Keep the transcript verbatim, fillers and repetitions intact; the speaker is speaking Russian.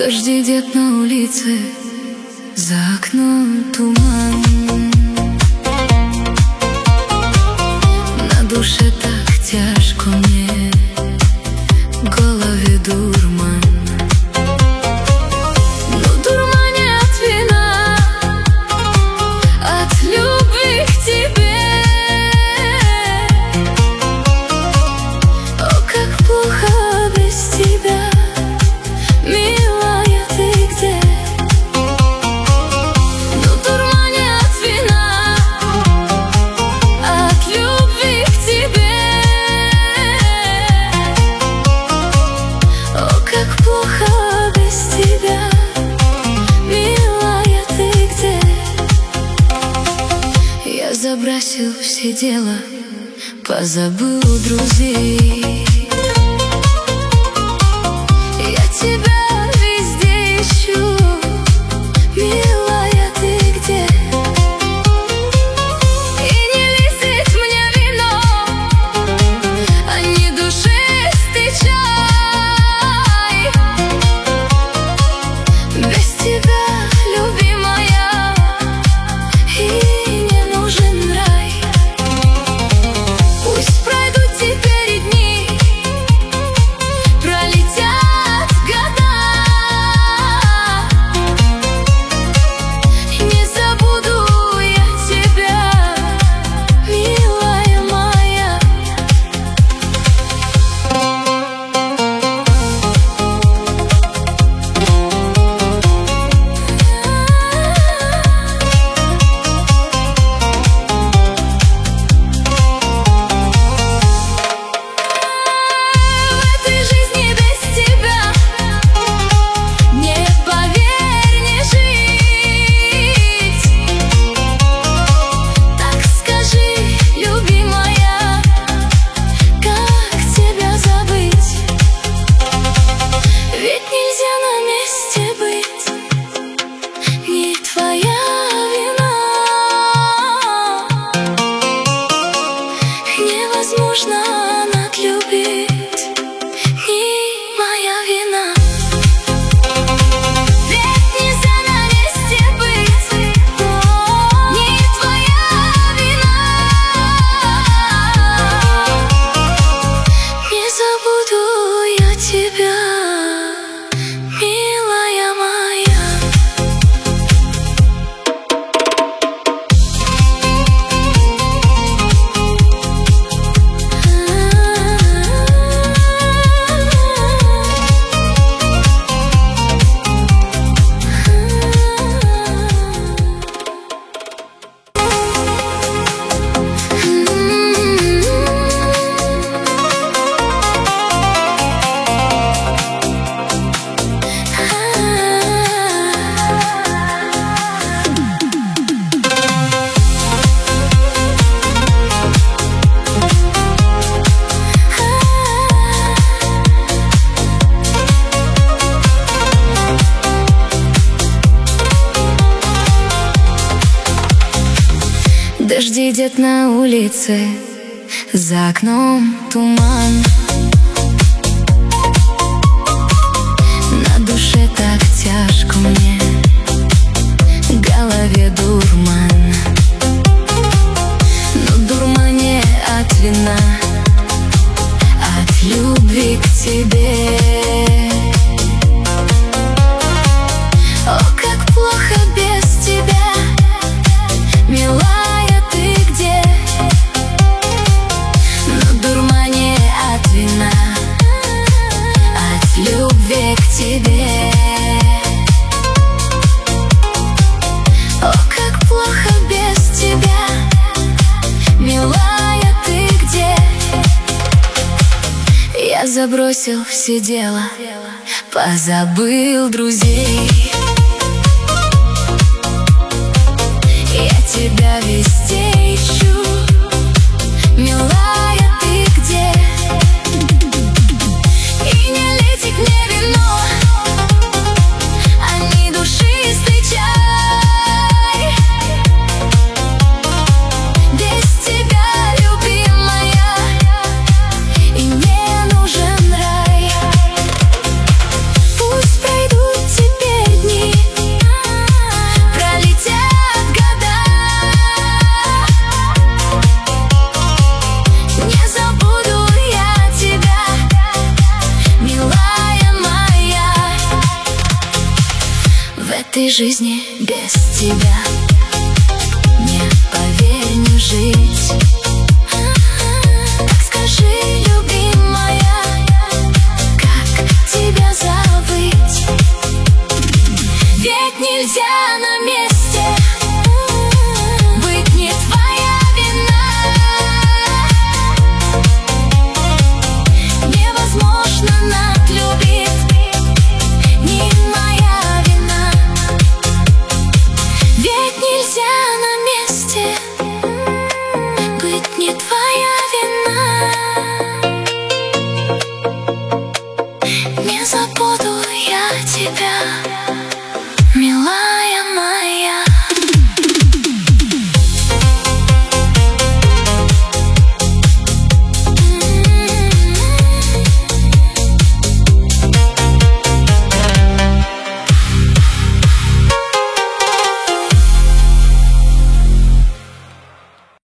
Дожди идет на улице, за окном туман. На душе так тяжко мне, в голове дурман. Но дурмане от вина, от любви к тебе. О, как плохо без тебя, милая, ты где? Ну, дурмане от вина, от любви к тебе. О, как плохо без тебя, милая, ты где? Я забросил все дела, позабыл друзей. Я тебя везде ищу, милая, ты где? И не лезет мне вино, а не душистый чай. Без тебя, любимая, и не нужен рай. Пусть пройдут теперь дни, пролетят года, не забуду я тебя, милая моя. В этой жизни без тебя мне, поверь, не жить. Так скажи, любимая, как тебя забыть? Ведь нельзя на месте быть, не твоя вина. Невозможно надлюбить, не моя вина. Ведь нельзя на месте быть, не твоя вина. Не забуду я тебя, милая моя. Дожди идет на улице, за окном туман. На душе так тяжко мне, в голове дурман. Но дурмане от вина, от любви к тебе. О, как плохо без тебя, милая, ты где? Но дурмане от вина, от любви к тебе. О, как плохо без тебя, милая, ты где? Я забросил все дела, позабыл друзей. Я тебя везде ищу, милая, ты где? И не лейте мне вино, а не душистый чай. Без тебя, любимая, и не нужен рай. Пусть пройдут этой жизни без тебя. Не, поверь, не жить. Так скажи, любимая, как тебя забыть? Ведь нельзя на месте, быть не твоя вина. Невозможно надлюбить, не моя вина. Ведь нельзя на месте, быть не твоя вина. Не забуду я тебя.